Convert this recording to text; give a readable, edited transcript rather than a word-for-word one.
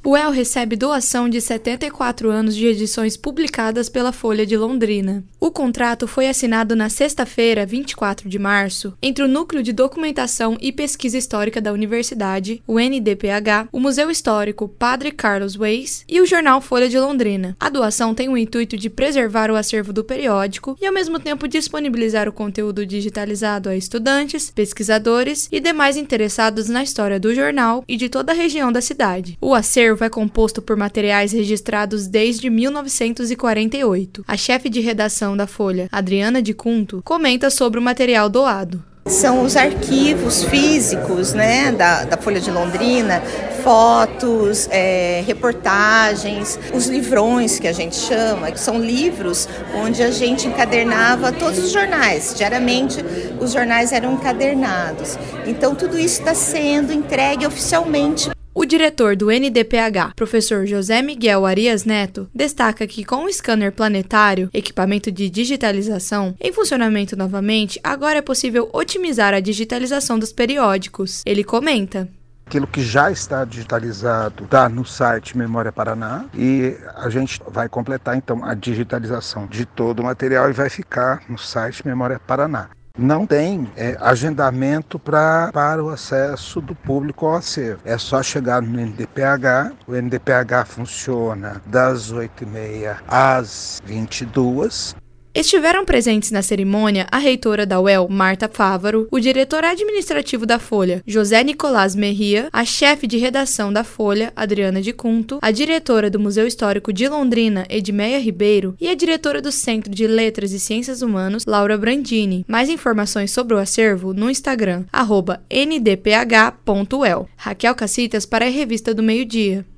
O UEL recebe doação de 74 anos de edições publicadas pela Folha de Londrina. O contrato foi assinado na sexta-feira, 24 de março, entre o Núcleo de Documentação e Pesquisa Histórica da Universidade, o NDPH, o Museu Histórico Padre Carlos Weiss e o jornal Folha de Londrina. A doação tem o intuito de preservar o acervo do periódico e, ao mesmo tempo, disponibilizar o conteúdo digitalizado a estudantes, pesquisadores e demais interessados na história do jornal e de toda a região da cidade. O acervo é composto por materiais registrados desde 1948. A chefe de redação da Folha, Adriana de Cunto, comenta sobre o material doado. São os arquivos físicos, da Folha de Londrina, fotos, reportagens, os livrões que a gente chama, que são livros onde a gente encadernava todos os jornais. Diariamente os jornais eram encadernados. Então tudo isso está sendo entregue oficialmente. O diretor do NDPH, professor José Miguel Arias Neto, destaca que com o scanner planetário, equipamento de digitalização, em funcionamento novamente, agora é possível otimizar a digitalização dos periódicos. Ele comenta. Aquilo que já está digitalizado está no site Memória Paraná e a gente vai completar então a digitalização de todo o material e vai ficar no site Memória Paraná. Não tem agendamento para o acesso do público ao acervo. É só chegar no NDPH. O NDPH funciona das 8h30 às 22h. Estiveram presentes na cerimônia a reitora da UEL, Marta Fávaro, o diretor administrativo da Folha, José Nicolás Merria, a chefe de redação da Folha, Adriana de Cunto, a diretora do Museu Histórico de Londrina, Edmeia Ribeiro, e a diretora do Centro de Letras e Ciências Humanas, Laura Brandini. Mais informações sobre o acervo no Instagram, @ndph.uel. Raquel Cassitas para a Revista do Meio Dia.